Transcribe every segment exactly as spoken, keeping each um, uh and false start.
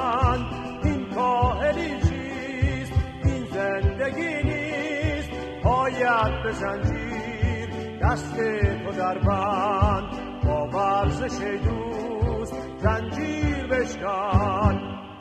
بند. این کاهلی چیست؟ این زندگی نیست. پایت به زنجیر، دست تو در بند. با ورزش دوست زنجیر بشکن.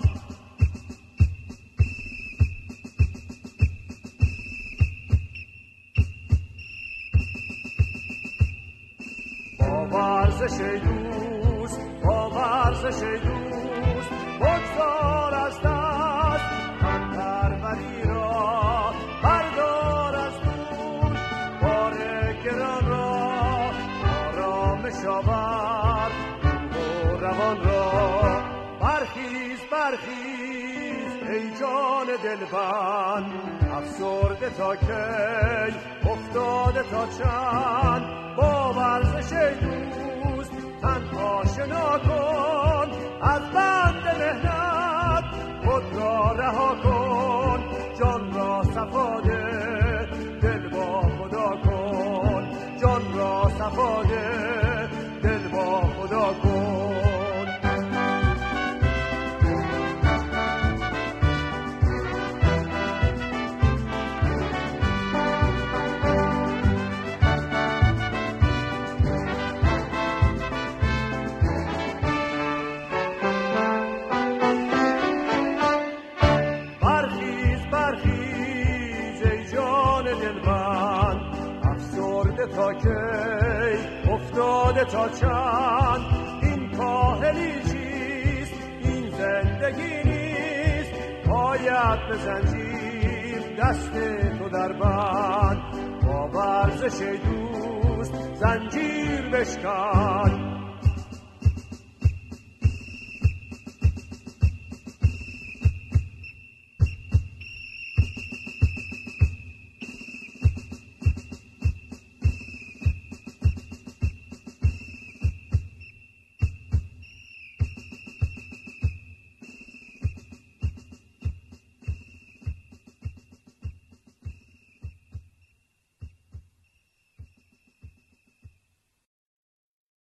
با ورزش دوست، با ورزش دوست بگذار از دست تن پروری را. بردار از دوش بار گران را. آرامش آور روح و روان را. برخیز برخیز ای جان دلبند. افسرده تا کی، افتاده تا چند. با ورزش دوست تن آشنا کن. از بند مهنت خود را رها کن. جان را صفا ده، دل با خدا کن. جان را صفا ده، دل با خدا کن. تا کی، افتاده تا چند. این کاهلی چیست؟ این زندگی نیست. پایت به زنجیر، دست تو در بند. با ورزش دوست زنجیر بشکن.